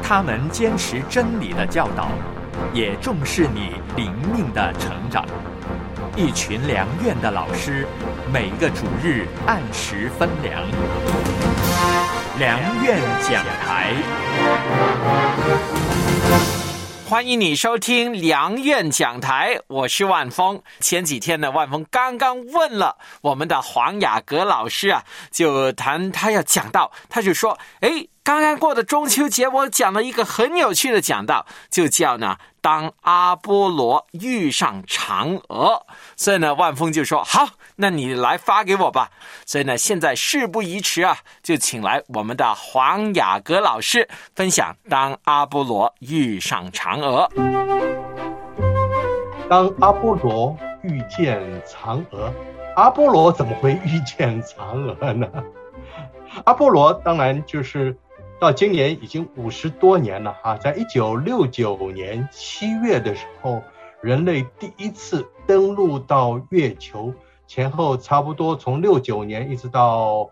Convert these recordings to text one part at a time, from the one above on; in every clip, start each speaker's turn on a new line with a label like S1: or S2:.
S1: 他们坚持真理的教导，也重视你灵命的成长。一群良院的老师，每个主日按时分粮。良院讲台，
S2: 欢迎你收听良院讲台，我是万峰。前几天呢，万峰刚刚问了我们的黄雅阁老师啊，就谈他要讲到，他就说，刚刚过的中秋节，我讲了一个很有趣的讲道，就叫呢，当阿波罗遇上嫦娥。所以呢，万峰就说，好，那你来发给我吧。所以呢，现在事不宜迟啊，就请来我们的黄雅阁老师分享当阿波罗遇上嫦娥。
S3: 当阿波罗遇见嫦娥，阿波罗怎么会遇见嫦娥呢？阿波罗当然就是到今年已经50多年了啊，在1969年7月的时候，人类第一次登陆到月球，前后差不多从69年一直到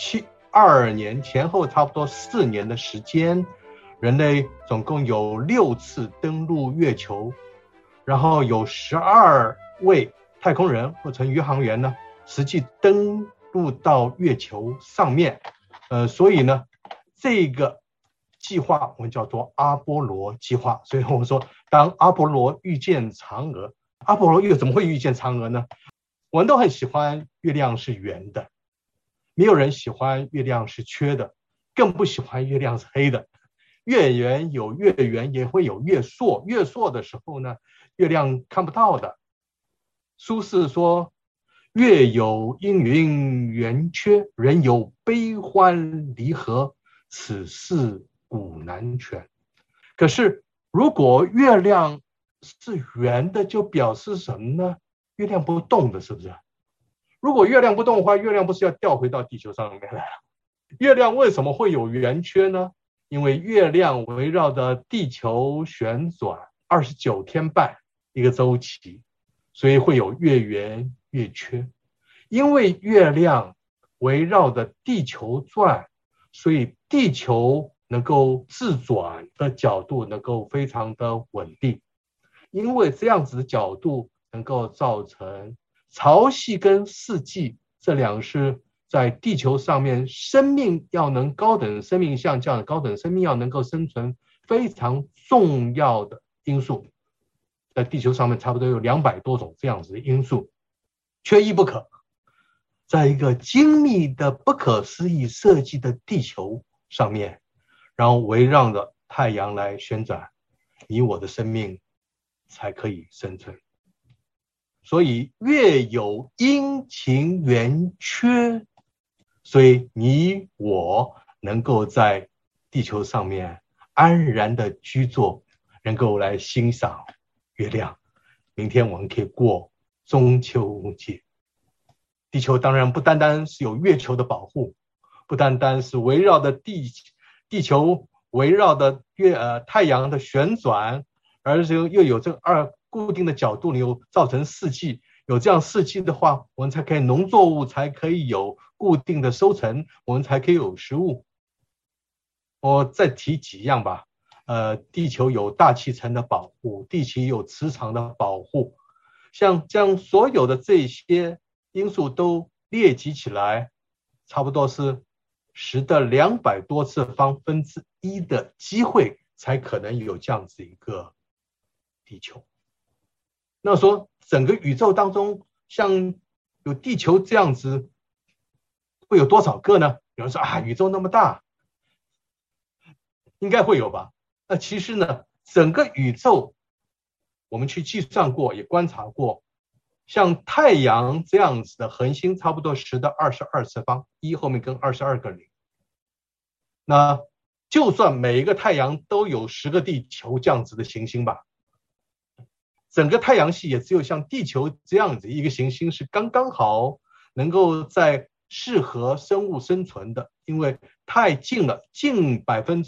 S3: 72年，前后差不多4年的时间，人类总共有6次登陆月球，然后有12位太空人或称宇航员呢，实际登陆到月球上面。所以呢，这个计划我们叫做阿波罗计划。所以我们说，当阿波罗遇见嫦娥，阿波罗又怎么会遇见嫦娥呢？我们都很喜欢月亮是圆的，没有人喜欢月亮是缺的，更不喜欢月亮是黑的。月圆有月圆，也会有月朔。月朔的时候呢，月亮看不到的。苏轼说，月有阴云圆缺，人有悲欢离合，此事古难全。可是如果月亮是圆的，就表示什么呢？月亮不动的，是不是？如果月亮不动的话，月亮不是要掉回到地球上面来了？月亮为什么会有圆缺呢？因为月亮围绕着地球旋转29天半一个周期，所以会有月圆月缺。因为月亮围绕着地球转，所以地球能够自转的角度能够非常的稳定。因为这样子的角度能够造成潮汐跟四季这两是在地球上面生命要能高等生命，像这样的高等生命要能够生存非常重要的因素。在地球上面差不多有200多种这样子的因素，缺一不可。在一个精密的不可思议设计的地球上面，然后围绕着太阳来旋转，你我的生命才可以生存。所以月有阴晴圆缺，所以你我能够在地球上面安然的居住，能够来欣赏月亮。明天我们可以过中秋节。地球当然不单单是有月球的保护，不单单是围绕着地球围绕着太阳的旋转，而且又有这个固定的角度，有造成四季。有这样四季的话，我们才可以农作物才可以有固定的收成，我们才可以有食物。我再提几样吧。地球有大气层的保护，地球有磁场的保护，像这样所有的这些因素都列举起来，差不多是10的200多次方分之一的机会才可能有这样子一个地球。那说整个宇宙当中，像有地球这样子会有多少个呢？有人说宇宙那么大，应该会有吧。那其实呢，整个宇宙我们去计算过，也观察过，像太阳这样子的恒星差不多10的22次方，1后面跟22个0。那就算每一个太阳都有10个地球这样子的行星吧，整个太阳系也只有像地球这样子一个行星是刚刚好能够在适合生物生存的，因为太近了，近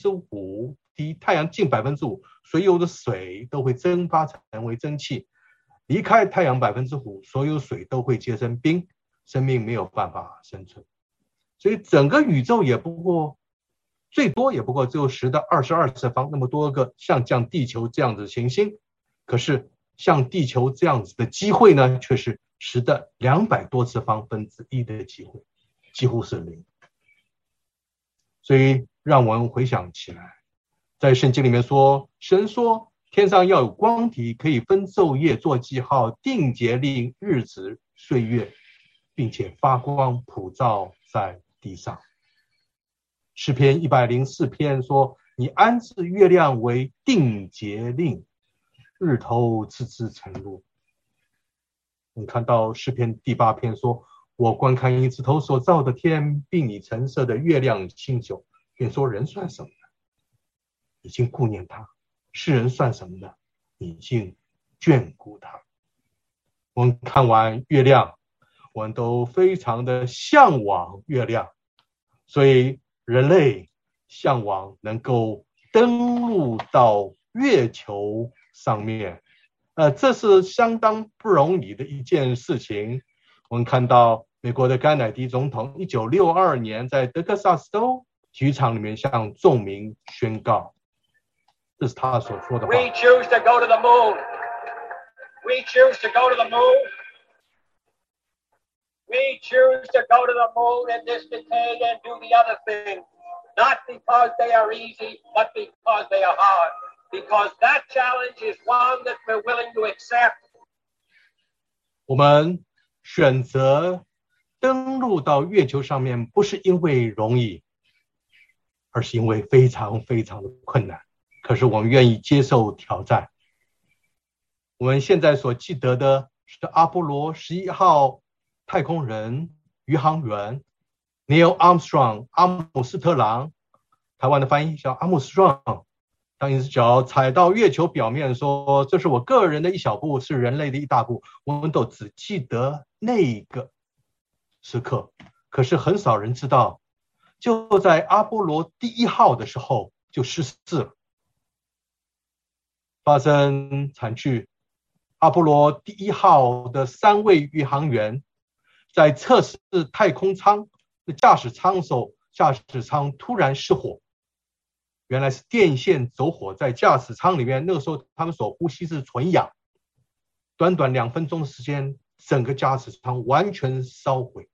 S3: 5%，离太阳近5%，所有的水都会蒸发成为蒸汽，离开太阳5%，所有水都会结成冰，生命没有办法生存。所以整个宇宙也不过最多也不过只有10的22次方，那么多个像地球这样子的行星，可是像地球这样子的机会呢，却是10的200多次方分之一的机会，几乎是0。所以让我们回想起来，在圣经里面说，神说天上要有光体，可以分昼夜做记号，定节令日子岁月，并且发光普照在地上。诗篇104篇说，你安置月亮为定节令，日头次次晨露。你看到诗篇第8篇说，我观看一指头所造的天，并以橙色的月亮星宿，便说人算什么呢？已经顾念他；世人算什么呢？已经眷顾他。我们看完月亮，我们都非常的向往月亮，所以人类向往能够登陆到月球上面，这是相当不容易的一件事情。我们看到美国的甘乃迪总统1962年在德克萨斯州体育场里面向众民宣告，这是他所说的话。
S4: We choose to go to the moon. We choose to go to the moon. We choose to go to the moon in this decade and do the other things, not because they are easy, but because they are hard. Because that challenge is one that we're willing to accept.
S3: 我们选择登陆到月球上面，不是因为容易，而是因为非常非常的困难。可是我们愿意接受挑战。我们现在所记得的是阿波罗11号太空人宇航员 Neil Armstrong 阿姆斯特朗，台湾的翻译叫阿姆斯壮，当一只脚踩到月球表面，说这是我个人的一小步，是人类的一大步。我们都只记得那个时刻，可是很少人知道，就在阿波罗第1号的时候就失事了，发生惨剧。阿波罗第1号的3位宇航员在测试太空舱的驾驶舱的时候，驾驶舱突然失火，原来是电线走火在驾驶舱里面。那个时候他们所呼吸是纯氧，短短2分钟的时间，整个驾驶舱完全烧毁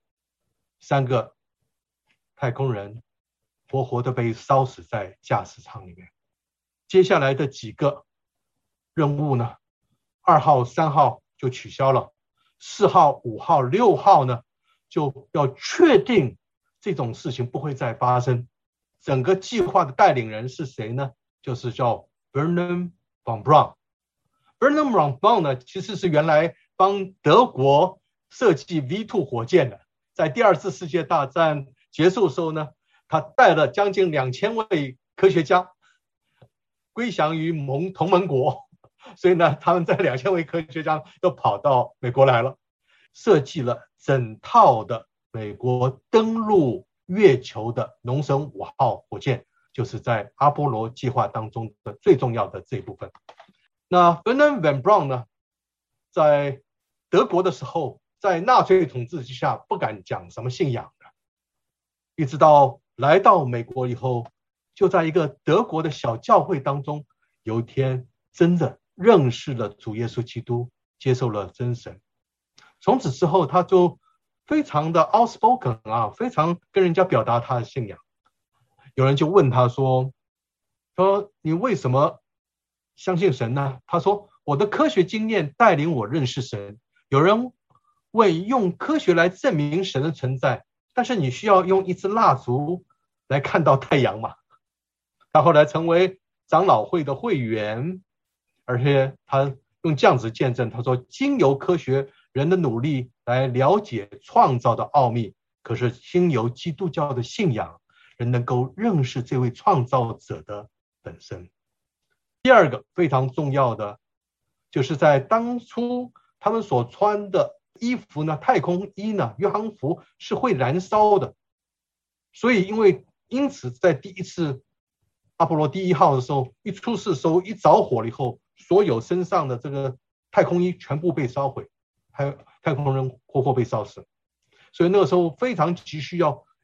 S3: ，3个太空人活活的被烧死在驾驶舱里面。接下来的几个任务呢，2号、3号就取消了，4号、5号、6号呢，就要确定这种事情不会再发生。整个计划的带领人是谁呢？就是叫 Wernher von Braun。Wernher von Braun 呢，其实是原来帮德国设计 V2 火箭的，在第2次世界大战结束的时候呢，他带了将近2000位科学家归降于同盟国，所以呢，他们这2000位科学家都跑到美国来了，设计了整套的美国登陆月球的龙神5号火箭，就是在阿波罗计划当中的最重要的这一部分。那 Wernher von Braun 呢，在德国的时候，在纳粹统治之下不敢讲什么信仰的，一直到来到美国以后，就在一个德国的小教会当中，有一天真的认识了主耶稣基督，接受了真神。从此之后，他就非常的 outspoken 啊，非常跟人家表达他的信仰。有人就问他说你为什么相信神呢？他说我的科学经验带领我认识神。有人问用科学来证明神的存在，但是你需要用一支蜡烛来看到太阳嘛？他后来成为长老会的会员，而且他用这样子见证，他说经由科学人的努力来了解创造的奥秘，可是经由基督教的信仰，人能够认识这位创造者的本身。第2个非常重要的，就是在当初他们所穿的衣服呢，太空衣呢，宇航服是会燃烧的，所以因此在第1次阿波罗第1号的时候，一出事的时候，一着火了以后，所有身上的这个太空衣全部被烧毁，还有太空人活活被烧死。所以那个时候非常急需要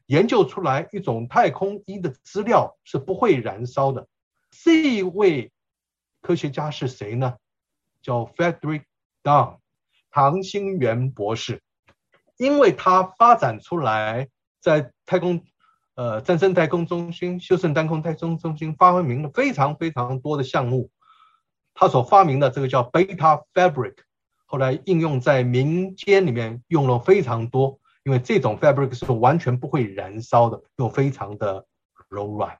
S3: 研究出来一种太空衣的资料是不会燃烧的。这一位科学家是谁呢？叫 Frederick Down， 唐兴元博士。因为他发展出来在战争太空中心、休斯顿太空太空中心发明了非常非常多的项目。他所发明的这个叫 Beta Fabric， 后来应用在民间里面用了非常多，因为这种 fabric 是完全不会燃烧的，又非常的柔软。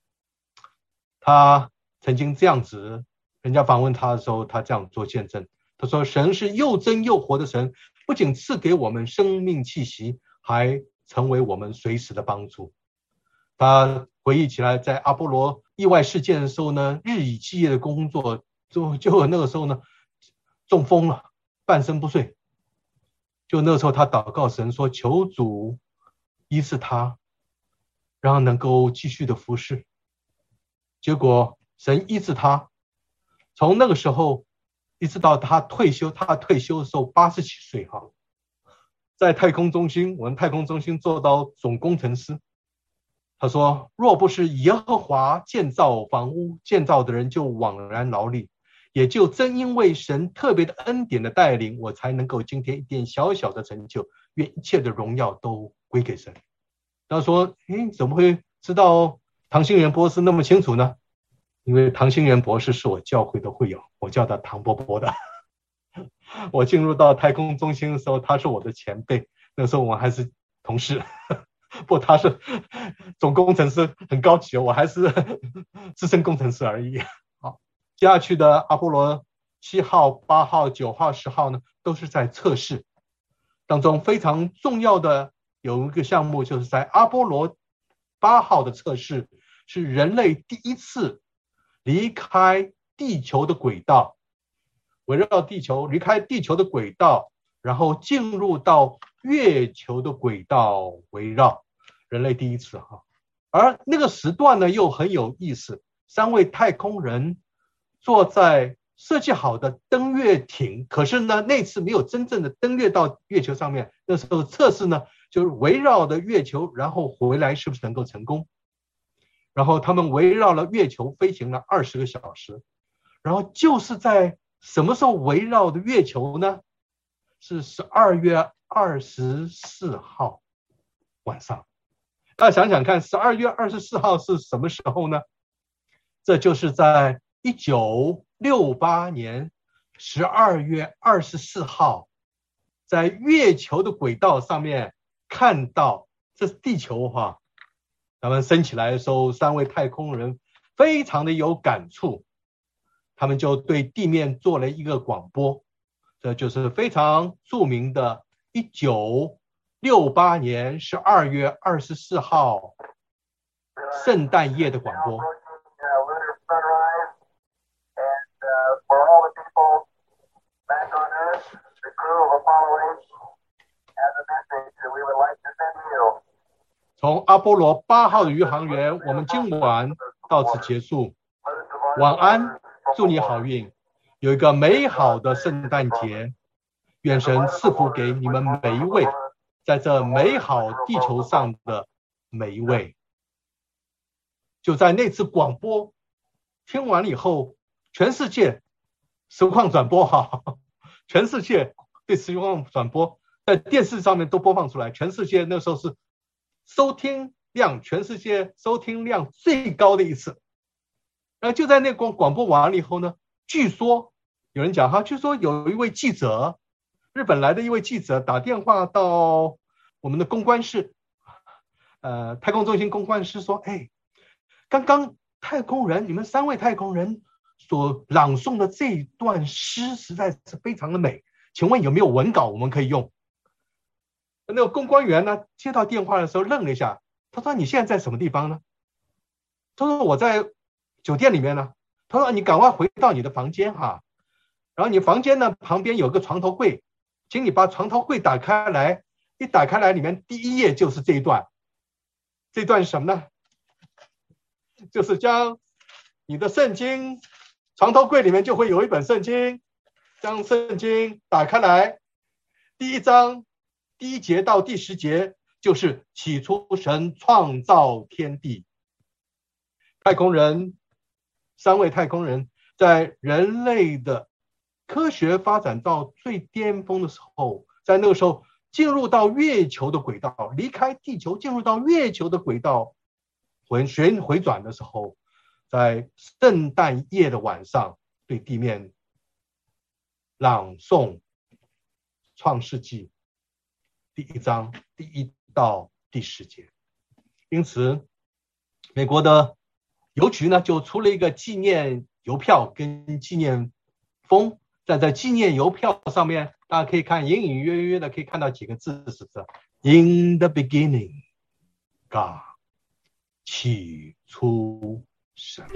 S3: 他曾经这样子，人家访问他的时候，他这样做见证，他说神是又真又活的神，不仅赐给我们生命气息，还成为我们随时的帮助。他回忆起来，在阿波罗意外事件的时候呢，日以继夜的工作，就那个时候呢中风了，半身不遂。就那个时候他祷告神说，求主医治他，让他能够继续的服侍。结果神医治他，从那个时候一直到他退休，他退休的时候87岁哈，在太空中心，我们太空中心做到总工程师。他说，若不是耶和华建造房屋，建造的人就枉然劳力，也就正因为神特别的恩典的带领，我才能够今天一点小小的成就，愿一切的荣耀都归给神。他说，怎么会知道唐兴元博士那么清楚呢？因为唐兴元博士是我教会的会友，我叫他唐伯伯的。我进入到太空中心的时候，他是我的前辈，那时候我还是同事，不，他是总工程师，很高级，我还是资深工程师而已。好，接下去的阿波罗7号、8号、9号、10号呢，都是在测试当中非常重要的有一个项目，就是在阿波罗8号的测试，是人类第一次离开地球的轨道，围绕地球，离开地球的轨道，然后进入到月球的轨道围绕，人类第一次哈。而那个时段呢又很有意思，3位太空人坐在设计好的登月艇，可是呢那次没有真正的登月到月球上面，那时候测试呢就是围绕着月球，然后回来是不是能够成功。然后他们围绕了月球飞行了20个小时，然后就是在什么时候围绕的月球呢？是12月24号晚上。大家想想看，12月24号是什么时候呢？这就是在1968年12月24号，在月球的轨道上面看到，这是地球哈。他们升起来的时候，3位太空人非常的有感触，他们就对地面做了一个广播，这就是非常著名的1968年12月24号圣诞夜的广播。从阿波罗8号的宇航员，我们今晚到此结束。晚安，祝你好运，有一个美好的圣诞节。愿神赐福给你们每一位，在这美好地球上的每一位。就在那次广播听完了以后，全世界实况转播哈，全世界对实况转播在电视上面都播放出来，全世界那时候是收听量，全世界收听量最高的一次。然后就在那广播完了以后呢，据说有人讲哈，据说有一位记者，日本来的一位记者打电话到我们的公关室，太空中心公关室说，刚刚太空人，你们3位太空人所朗诵的这一段诗实在是非常的美，请问有没有文稿我们可以用？那个公关员呢，接到电话的时候愣了一下，他说，你现在在什么地方呢？他说，我在酒店里面呢。他说，你赶快回到你的房间哈，然后你房间呢旁边有个床头柜，请你把床头柜打开来，一打开来里面第1页就是这一段。这段是什么呢？就是将你的圣经，床头柜里面就会有一本圣经，将圣经打开来，第1章第1节到第10节就是起初神创造天地。太空人，3位太空人在人类的科学发展到最巅峰的时候，在那个时候进入到月球的轨道，离开地球进入到月球的轨道回转的时候，在圣诞夜的晚上对地面朗诵创世纪第1章第1到第10节。因此美国的邮局呢就出了一个纪念邮票跟纪念封，在纪念邮票上面大家可以看隐隐约约的可以看到几个字，是这 In the beginning God， 起初神。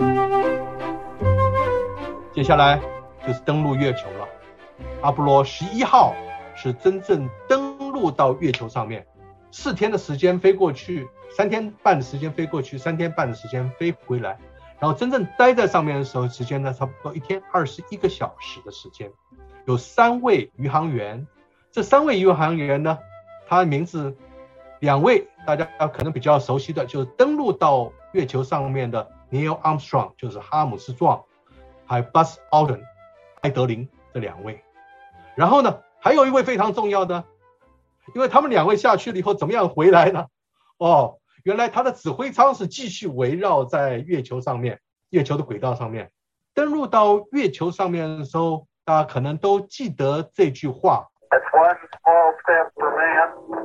S3: 接下来就是登陆月球了。阿波罗11号是真正登陆到月球上面，4天的时间飞过去，3天半的时间飞过去，3天半的时间飞回来，然后真正待在上面的时候时间呢，差不多1天21个小时的时间。有3位宇航员，这3位宇航员呢，他的名字2位大家可能比较熟悉的就是登陆到月球上面的 Neil Armstrong， 就是哈姆斯壮，还有 Buzz Aldrin 艾德林这2位。然后呢还有一位非常重要的，因为他们2位下去了以后怎么样回来呢？原来他的指挥舱是继续围绕在月球上面，月球的轨道上面。登陆到月球上面的时候，大家可能都记得这句话，
S5: That's one small step for man,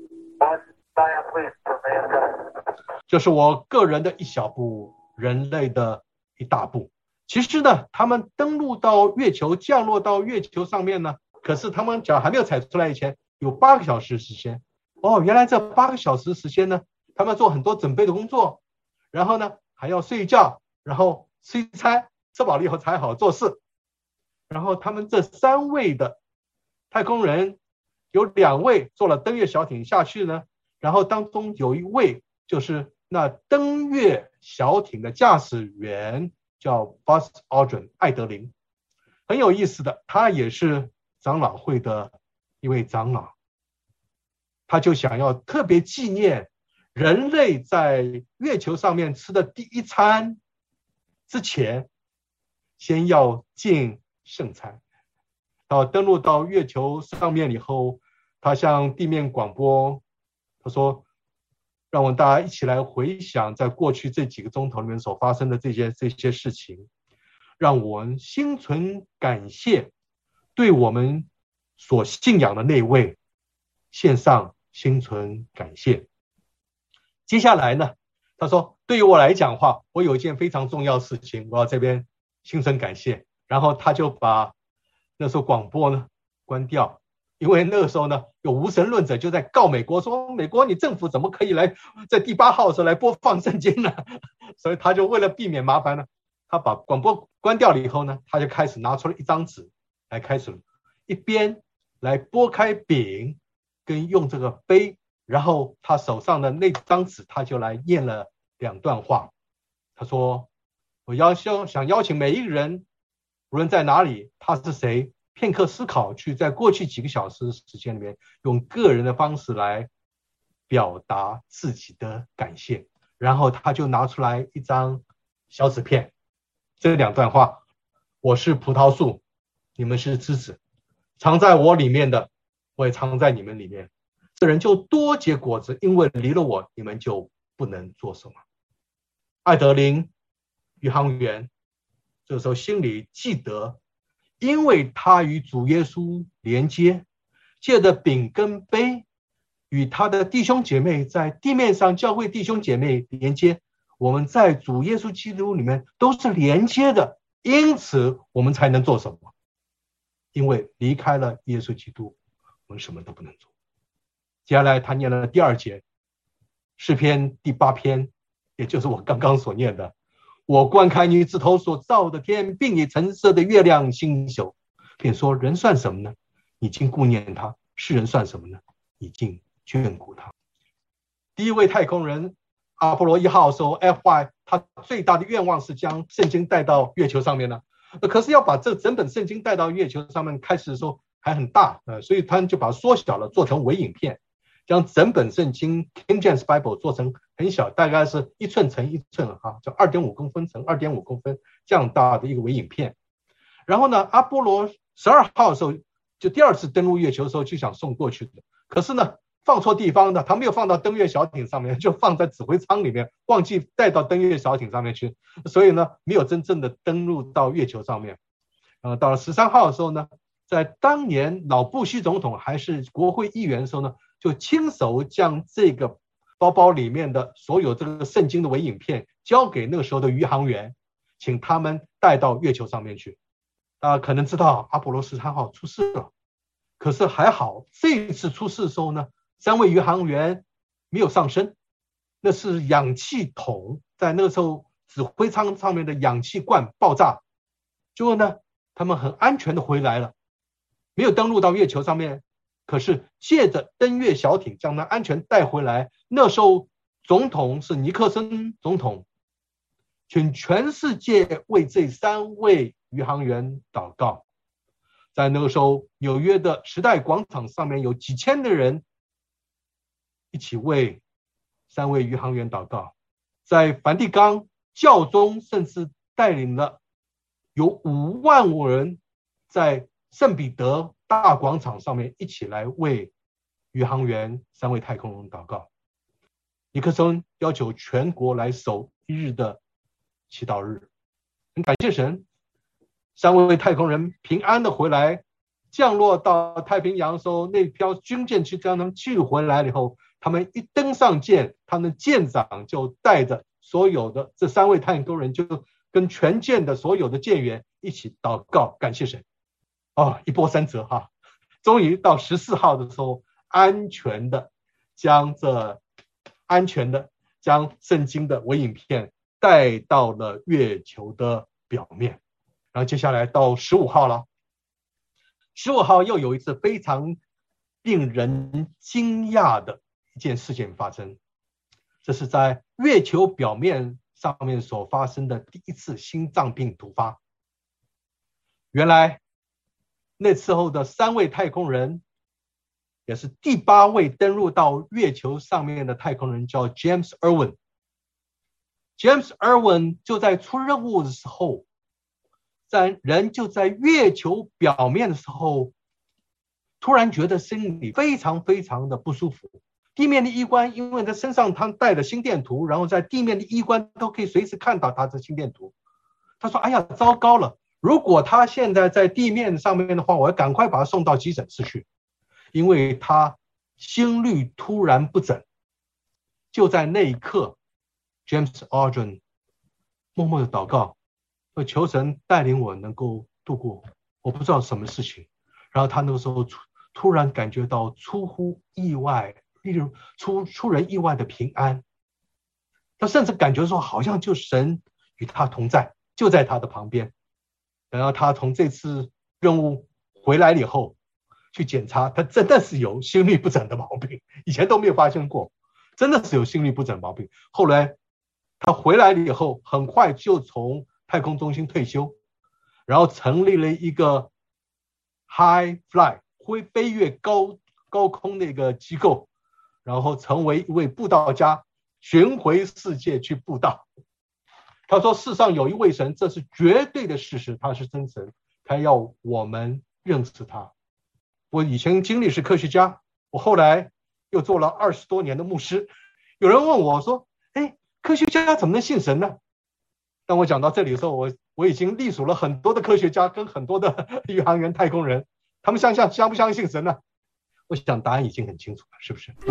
S5: one giant leap for mankind.
S3: 就是我个人的1小步，人类的1大步。其实呢，他们登陆到月球，降落到月球上面呢，可是他们脚还没有踩出来以前，有8个小时时间。原来这8个小时时间呢，他们要做很多准备的工作，然后呢还要睡觉，然后吃一餐，吃饱了以后才好做事。然后他们这3位的太空人，有2位坐了登月小艇下去呢，然后当中有1位就是那登月小艇的驾驶员，叫 Buzz Aldrin 艾德林。很有意思的，他也是长老会的一位长老，他就想要特别纪念人类在月球上面吃的第1餐之前，先要进圣餐。到登陆到月球上面以后，他向地面广播，他说让我们大家一起来回想在过去这几个钟头里面所发生的这些事情，让我们心存感谢，对我们所信仰的那位献上心存感谢。接下来呢，他说对于我来讲的话，我有一件非常重要的事情，我要这边心存感谢。然后他就把那时候广播呢关掉，因为那个时候呢有无神论者就在告美国，说美国你政府怎么可以来在第8号的时候来播放圣经呢？所以他就为了避免麻烦呢，他把广播关掉了以后呢，他就开始拿出了1张纸来，开始一边来拨开饼跟用这个杯，然后他手上的那张纸他就来念了2段话。他说我想邀请每一个人，无论在哪里他是谁，片刻思考，去在过去几个小时的时间里面用个人的方式来表达自己的感谢。然后他就拿出来1张小纸片，这2段话，我是葡萄树，你们是枝子，藏在我里面的我也藏在你们里面，这人就多结果子，因为离了我你们就不能做什么。艾德林宇航员这时候心里记得，因为他与主耶稣连接，借着饼跟杯与他的弟兄姐妹在地面上教会弟兄姐妹连接，我们在主耶稣基督里面都是连接的，因此我们才能做什么？因为离开了耶稣基督，我们什么都不能做。接下来他念了第2节，诗篇第8篇，也就是我刚刚所念的，我观看你指头所造的天，并以橙色的月亮星宿，便说人算什么呢？你竟顾念他；世人算什么呢？你竟眷顾他。第1位太空人阿波罗1号的时候 FY， 他最大的愿望是将圣经带到月球上面呢。可是要把这整本圣经带到月球上面，开始的时候还很大，所以他就把它缩小了，做成微影片。 将整本圣经 King James Bible 做成很小，大概是1寸乘1寸就2.5公分乘2.5公分这样大的一个微影片。然后呢，阿波罗12号的时候，就第2次登陆月球的时候就想送过去的，可是呢放错地方的，他没有放到登月小艇上面，就放在指挥舱里面，忘记带到登月小艇上面去，所以呢没有真正的登陆到月球上面。到了13号的时候呢，在当年老布希总统还是国会议员的时候呢，就亲手将这个包包里面的所有这个圣经的微影片交给那个时候的宇航员，请他们带到月球上面去。大家可能知道阿波罗13号出事了，可是还好这一次出事的时候呢，3位宇航员没有上升，那是氧气筒在那个时候指挥舱上面的氧气罐爆炸，结果呢他们很安全的回来了，没有登陆到月球上面，可是借着登月小艇将他安全带回来。那时候总统是尼克森总统，请全世界为这3位宇航员祷告。在那个时候纽约的时代广场上面有几千的人一起为3位宇航员祷告。在梵蒂冈教宗甚至带领了有5万人在圣彼得大广场上面一起来为宇航员3位太空人祷告。尼克松要求全国来守1日的祈祷日。很感谢神，3位太空人平安的回来，降落到太平洋的时候，那艘军舰去将他们寄回来了以后，他们一登上舰，他们舰长就带着所有的这3位太空人，就跟全舰的所有的舰员一起祷告感谢神。一波三折终于到14号的时候，安全的将圣经的微影片带到了月球的表面。然后接下来到15号了，15号又有一次非常令人惊讶的一件事件发生，这是在月球表面上面所发生的第一次心脏病突发。原来那时候的3位太空人，也是第8位登陆到月球上面的太空人，叫 James Irwin。James Irwin 就在出任务的时候，人就在月球表面的时候，突然觉得心里非常非常的不舒服。地面的医官因为他身上他带了心电图，然后在地面的医官都可以随时看到他的心电图。他说：“哎呀，糟糕了！如果他现在在地面上面的话，我要赶快把他送到急诊室去，因为他心率突然不整。”就在那一刻 ，James Irwin 默默的祷告，求神带领我能够度过我不知道什么事情。然后他那个时候突然感觉到出乎意外，例如出人意外的平安。他甚至感觉说好像就神与他同在，就在他的旁边。然后他从这次任务回来以后去检查，他真的是有心律不整的毛病，以前都没有发现过，真的是有心律不整毛病。后来他回来了以后，很快就从太空中心退休，然后成立了一个 High Fly 飞越高空的一个机构，然后成为一位布道家，巡回世界去布道。他说世上有一位神，这是绝对的事实，他是真神，他要我们认识他。我以前经历是科学家，我后来又做了20多年的牧师。有人问我说，科学家怎么能信神呢？当我讲到这里的时候，我已经隶属了很多的科学家跟很多的宇航员太空人，他们相不相信神呢？我想答案已经很清楚了，是不是？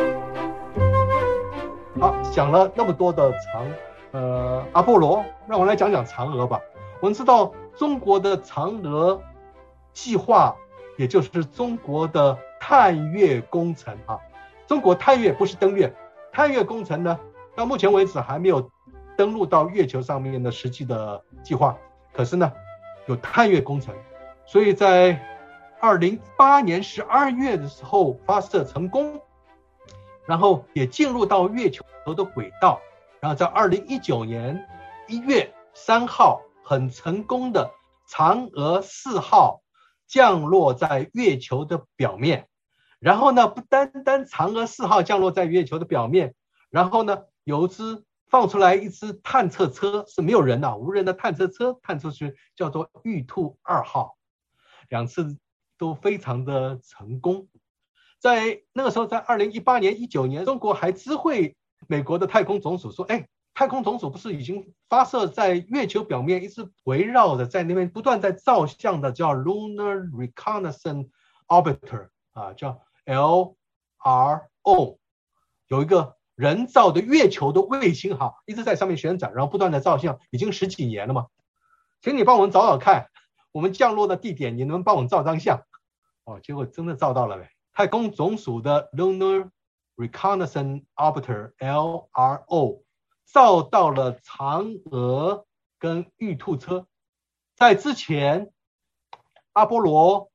S3: 好，讲了那么多的阿波罗，让我来讲讲嫦娥吧。我们知道中国的嫦娥计划，也就是中国的探月工程中国探月不是登月，探月工程呢，到目前为止还没有登陆到月球上面的实际的计划，可是呢有探月工程，所以在2018年12月的时候发射成功，然后也进入到月球的轨道，然后在2019年1月3号很成功的嫦娥4号降落在月球的表面， 然后呢，不单单嫦娥4号降落在月球的表面，然后呢，放出来一只探测车，是没有人的无人的探测车探出去，叫做玉兔2号，2次都非常的成功。在那个时候，在2018年、19年，中国还知会美国的太空总署说，太空总署不是已经发射在月球表面一直围绕的，在那边不断在照相的，叫 Lunar Reconnaissance Orbiter 叫 LRO， 有一个人造的月球的卫星一直在上面旋转，然后不断的照相，已经10几年了嘛。请你帮我们找找看，我们降落的地点，你能不能帮我们照张相？结果真的照到了。太空总署的 Lunar Reconnaissance Orbiter LRO 照到了嫦娥跟玉兔车。在之前，阿波罗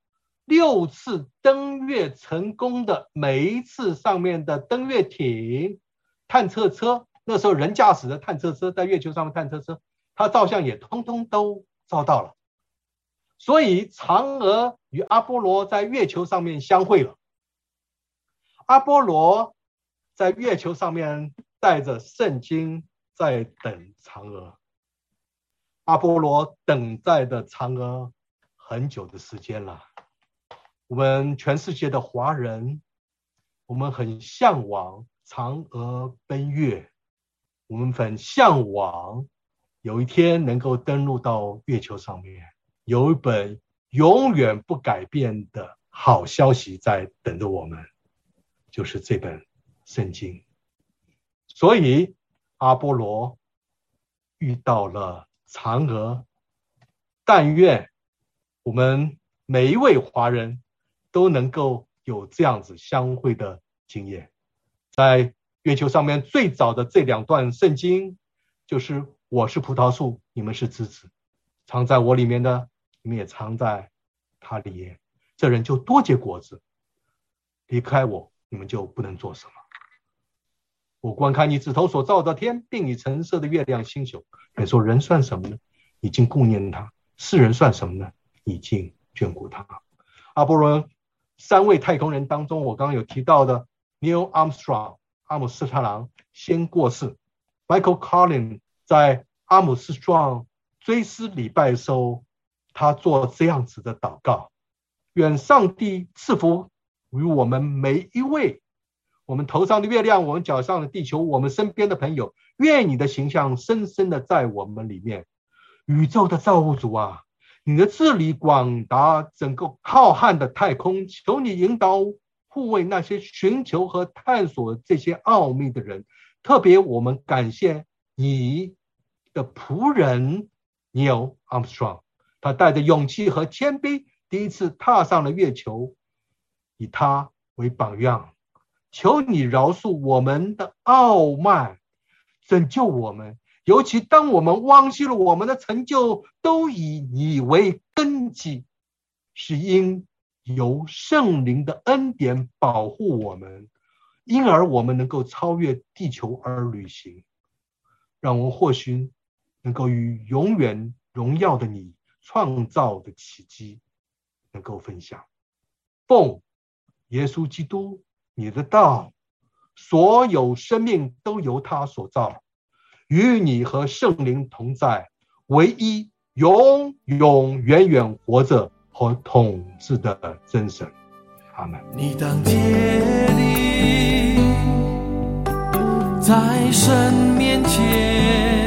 S3: 6次登月成功的每一次上面的登月艇、探测车，那时候人驾驶的探测车，在月球上面探测车，它照相也通通都照到了。所以嫦娥与阿波罗在月球上面相会了。阿波罗在月球上面带着圣经在等嫦娥，阿波罗等待的嫦娥很久的时间了。我们全世界的华人，我们很向往嫦娥奔月，我们很向往有一天能够登陆到月球上面，有一本永远不改变的好消息在等着我们，就是这本圣经。所以阿波罗遇到了嫦娥，但愿我们每一位华人都能够有这样子相会的经验。在月球上面最早的这2段圣经，就是我是葡萄树，你们是枝子，藏在我里面的，你们也藏在他里面，这人就多结果子，离开我，你们就不能做什么。我观看你指头所造的天，并以橙色的月亮星宿。你说人算什么呢？已经顾念他；世人算什么呢？已经眷顾他。阿波罗3位太空人当中，我刚刚有提到的 Neil Armstrong 阿姆斯特朗先过世， Michael Collins 在阿姆斯特朗追思礼拜的时候，他做这样子的祷告：愿上帝赐福于我们每一位，我们头上的月亮，我们脚上的地球，我们身边的朋友，愿你的形象深深的在我们里面。宇宙的造物主啊，你的治理广达整个浩瀚的太空，求你引导护卫那些寻求和探索这些奥秘的人。特别我们感谢你的仆人 Neil Armstrong， 他带着勇气和谦卑第一次踏上了月球，以他为榜样。求你饶恕我们的傲慢，拯救我们，尤其当我们忘记了我们的成就都以你为根基，是因由圣灵的恩典保护我们，因而我们能够超越地球而旅行，让我们或许能够与永远荣耀的你创造的奇迹能够分享。奉耶稣基督你的道，所有生命都由他所造，与你和圣灵同在，唯一永永远远活着和统治的真神。阿们。
S6: 你当竭力在神面前